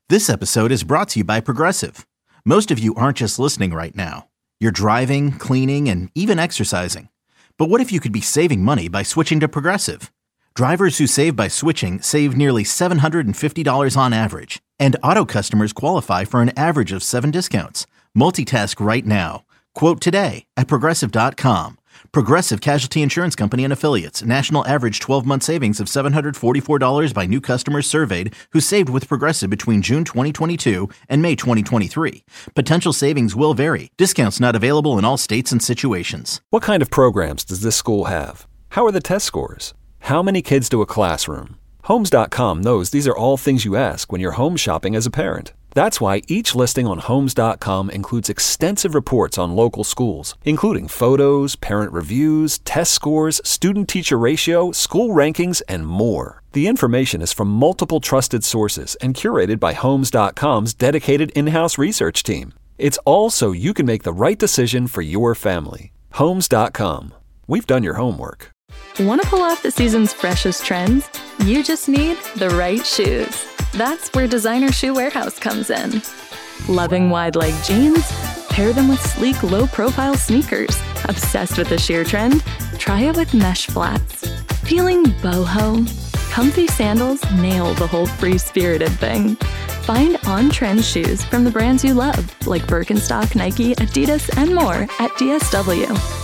This episode is brought to you by Progressive. Most of you aren't just listening right now. You're driving, cleaning, and even exercising. But what if you could be saving money by switching to Progressive? Drivers who save by switching save nearly $750 on average. And auto customers qualify for an average of 7 discounts. Multitask right now. Quote today at Progressive.com. Progressive Casualty Insurance Company and Affiliates. National average 12-month savings of $744 by new customers surveyed who saved with Progressive between June 2022 and May 2023. Potential savings will vary. Discounts not available in all states and situations. What kind of programs does this school have? How are the test scores? How many kids do a classroom? Homes.com knows these are all things you ask when you're home shopping as a parent. That's why each listing on Homes.com includes extensive reports on local schools, including photos, parent reviews, test scores, student-teacher ratio, school rankings, and more. The information is from multiple trusted sources and curated by Homes.com's dedicated in-house research team. It's all so you can make the right decision for your family. Homes.com. We've done your homework. Want to pull off the season's freshest trends? You just need the right shoes. That's where Designer Shoe Warehouse comes in. Loving wide-leg jeans? Pair them with sleek, low-profile sneakers. Obsessed with the sheer trend? Try it with mesh flats. Feeling boho? Comfy sandals nail the whole free-spirited thing. Find on-trend shoes from the brands you love, like Birkenstock, Nike, Adidas, and more at DSW.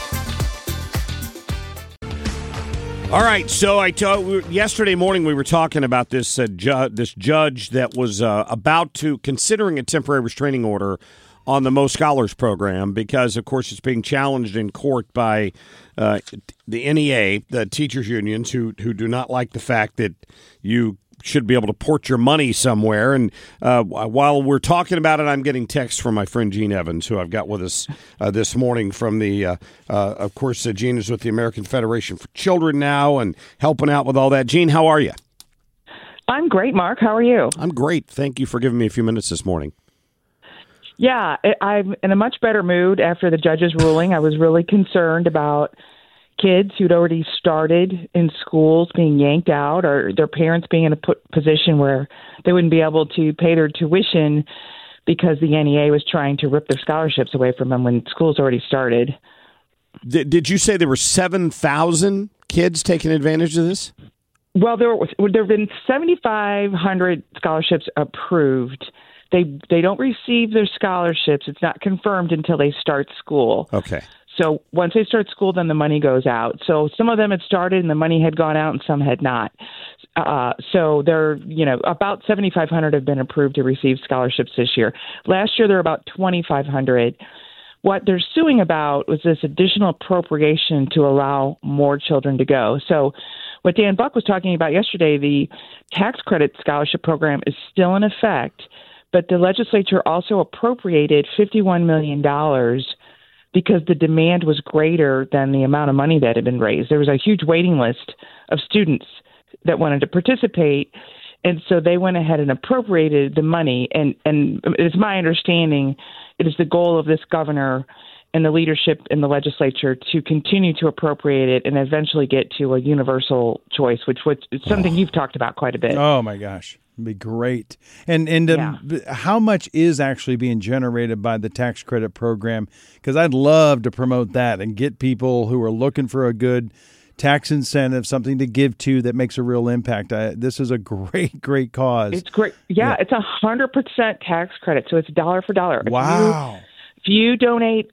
All right, so yesterday morning we were talking about this judge that was about to considering a temporary restraining order on the Mo Scholars program because, of course, it's being challenged in court by the NEA, the teachers unions, who do not like the fact that you should be able to port your money somewhere. And while we're talking about it, I'm getting texts from my friend Gene Evans, who I've got with us this morning from the, of course, Gene is with the American Federation for Children now and helping out with all that. Gene, how are you? I'm great, Mark. How are you? I'm great. Thank you for giving me a few minutes this morning. Yeah, I'm in a much better mood after the judge's ruling. I was really concerned about kids who'd already started in schools being yanked out or their parents being in a position where they wouldn't be able to pay their tuition because the NEA was trying to rip their scholarships away from them when school's already started. Did you say there were 7,000 kids taking advantage of this? Well, there have been 7,500 scholarships approved. They don't receive their scholarships. It's not confirmed until they start school. Okay. So once they start school, then the money goes out. So some of them had started and the money had gone out and some had not. So there, about 7,500 have been approved to receive scholarships this year. Last year, there were about 2,500. What they're suing about was this additional appropriation to allow more children to go. So what Dan Buck was talking about yesterday, the tax credit scholarship program is still in effect, but the legislature also appropriated $51 million because the demand was greater than the amount of money that had been raised. There was a huge waiting list of students that wanted to participate, and so they went ahead and appropriated the money. And it's my understanding it is the goal of this governor and the leadership in the legislature to continue to appropriate it and eventually get to a universal choice, which is something you've talked about quite a bit. Oh, my gosh. It'd be great. And how much is actually being generated by the tax credit program? Because I'd love to promote that and get people who are looking for a good tax incentive, something to give to that makes a real impact. This is a great cause. It's great. Yeah. It's 100% tax credit. So it's dollar for dollar. Wow. If you donate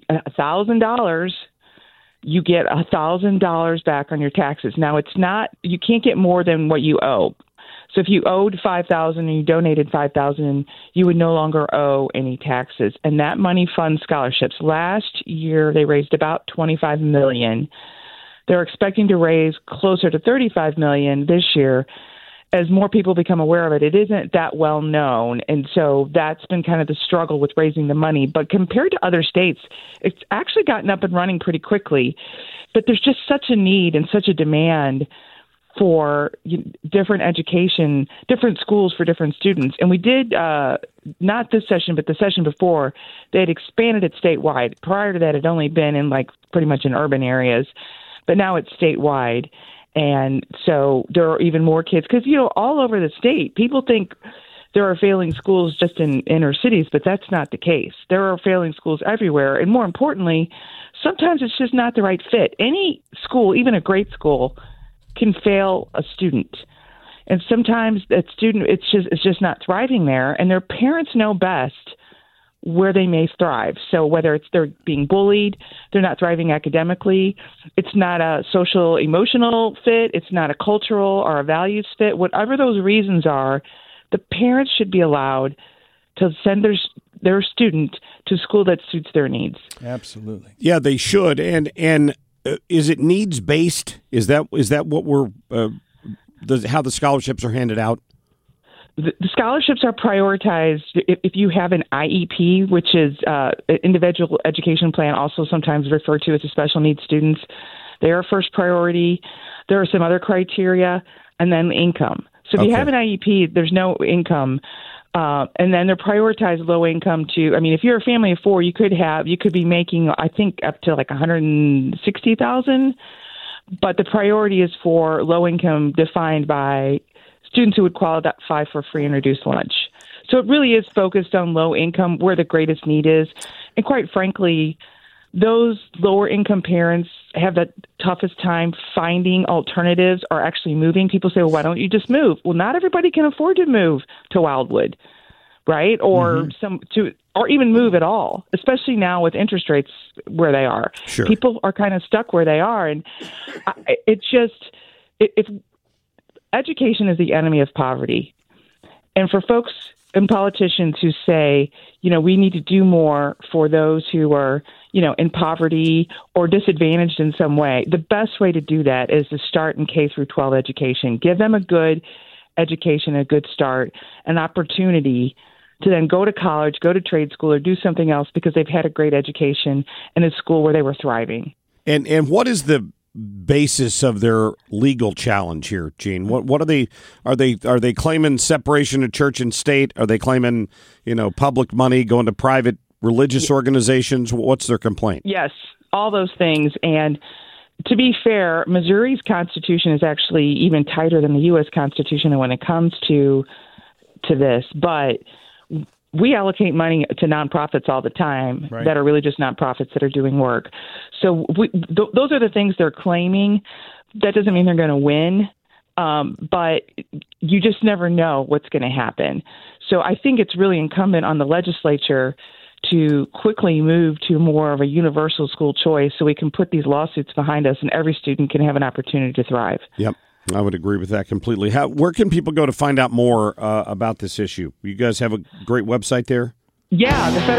$1,000, you get $1,000 back on your taxes. Now, you can't get more than what you owe. So if you owed $5,000 and you donated $5,000, you would no longer owe any taxes. And that money funds scholarships. Last year, they raised about $25 million. They're expecting to raise closer to $35 million this year. As more people become aware of it, it isn't that well known. And so that's been kind of the struggle with raising the money. But compared to other states, it's actually gotten up and running pretty quickly. But there's just such a need and such a demand for different education, different schools for different students. And we did, not this session, but the session before, they had expanded it statewide. Prior to that, it had only been in pretty much in urban areas, but now it's statewide. And so there are even more kids because, all over the state, people think there are failing schools just in inner cities, but that's not the case. There are failing schools everywhere. And more importantly, sometimes it's just not the right fit. Any school, even a great school, can fail a student. And sometimes that student, it's just not thriving there. And their parents know best where they may thrive. So whether it's they're being bullied, they're not thriving academically, it's not a social emotional fit, it's not a cultural or a values fit, whatever those reasons are, the parents should be allowed to send their student to school that suits their needs. Absolutely. Yeah, they should. And is it needs based? Is that what we're how the scholarships are handed out? The scholarships are prioritized if you have an IEP, which is an individual education plan, also sometimes referred to as a special needs students. They are first priority. There are some other criteria, and then income. So if you have an IEP, there's no income. And then they're prioritized low income to, I mean, if you're a family of four, you could be making, I think, up to like $160,000. But the priority is for low income defined by students who would qualify for free and reduced lunch. So it really is focused on low income where the greatest need is. And quite frankly, those lower income parents have the toughest time finding alternatives or actually moving. People say, well, why don't you just move? Well, not everybody can afford to move to Wildwood, right? Or or even move at all, especially now with interest rates where they are. Sure. People are kind of stuck where they are. And if education is the enemy of poverty, and for folks and politicians who say, we need to do more for those who are, in poverty or disadvantaged in some way, the best way to do that is to start in K through 12 education. Give them a good education, a good start, an opportunity to then go to college, go to trade school, or do something else because they've had a great education in a school where they were thriving. And what is the basis of their legal challenge here, Gene? What are they claiming separation of church and state? Are they claiming, public money going to private religious organizations? What's their complaint? Yes, all those things. And to be fair, Missouri's Constitution is actually even tighter than the U.S. Constitution when it comes to this. But we allocate money to nonprofits all the time that are really just nonprofits that are doing work. So those are the things they're claiming. That doesn't mean they're going to win, but you just never know what's going to happen. So I think it's really incumbent on the legislature to quickly move to more of a universal school choice so we can put these lawsuits behind us and every student can have an opportunity to thrive. Yep. I would agree with that completely. Where can people go to find out more about this issue? You guys have a great website there? Yeah, the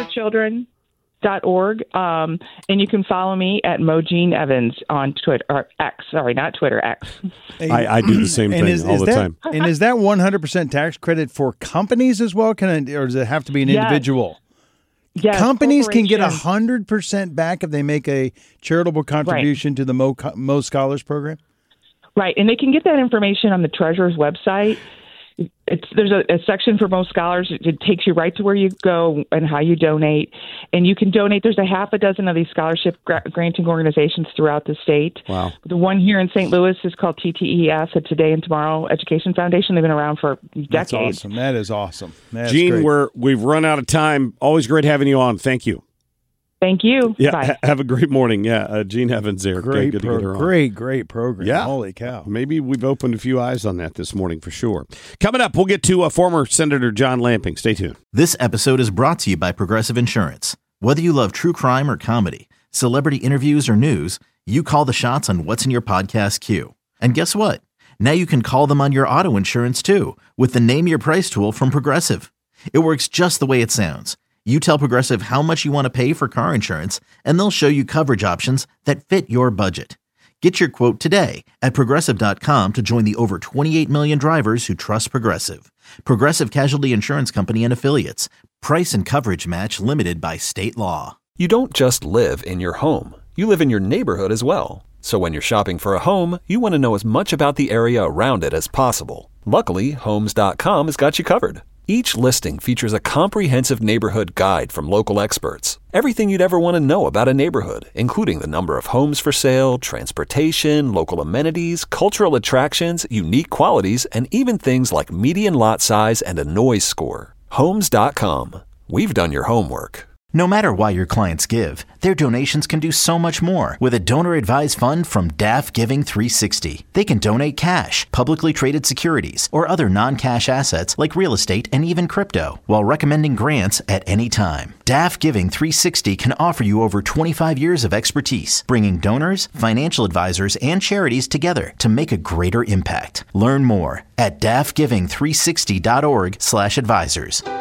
FederationForChildren.org. And you can follow me at Mogene Evans on Twitter, or X. Sorry, not Twitter, X. I do the same thing all the time. And is that 100% tax credit for companies as well? or does it have to be an individual? Yes, companies can get 100% back if they make a charitable contribution to the Mo Scholars Program? Right, and they can get that information on the Treasurer's website. There's a section for Mo Scholars. It takes you right to where you go and how you donate. And you can donate. There's a half a dozen of these scholarship granting organizations throughout the state. Wow. The one here in St. Louis is called TTES, a Today and Tomorrow Education Foundation. They've been around for decades. That's awesome. That is awesome. That's Gene, we've run out of time. Always great having you on. Thank you. Thank you. Yeah, bye. Have a great morning. Yeah, Gene Evans there. Great, good to get her on. Great program. Yeah. Holy cow. Maybe we've opened a few eyes on that this morning for sure. Coming up, we'll get to former Senator John Lamping. Stay tuned. This episode is brought to you by Progressive Insurance. Whether you love true crime or comedy, celebrity interviews or news, you call the shots on what's in your podcast queue. And guess what? Now you can call them on your auto insurance too with the Name Your Price tool from Progressive. It works just the way it sounds. You tell Progressive how much you want to pay for car insurance, and they'll show you coverage options that fit your budget. Get your quote today at Progressive.com to join the over 28 million drivers who trust Progressive. Progressive Casualty Insurance Company and Affiliates. Price and coverage match limited by state law. You don't just live in your home. You live in your neighborhood as well. So when you're shopping for a home, you want to know as much about the area around it as possible. Luckily, Homes.com has got you covered. Each listing features a comprehensive neighborhood guide from local experts. Everything you'd ever want to know about a neighborhood, including the number of homes for sale, transportation, local amenities, cultural attractions, unique qualities, and even things like median lot size and a noise score. Homes.com. We've done your homework. No matter why your clients give, their donations can do so much more with a donor-advised fund from DAF Giving 360. They can donate cash, publicly traded securities, or other non-cash assets like real estate and even crypto, while recommending grants at any time. DAF Giving 360 can offer you over 25 years of expertise, bringing donors, financial advisors, and charities together to make a greater impact. Learn more at dafgiving360.org/advisors.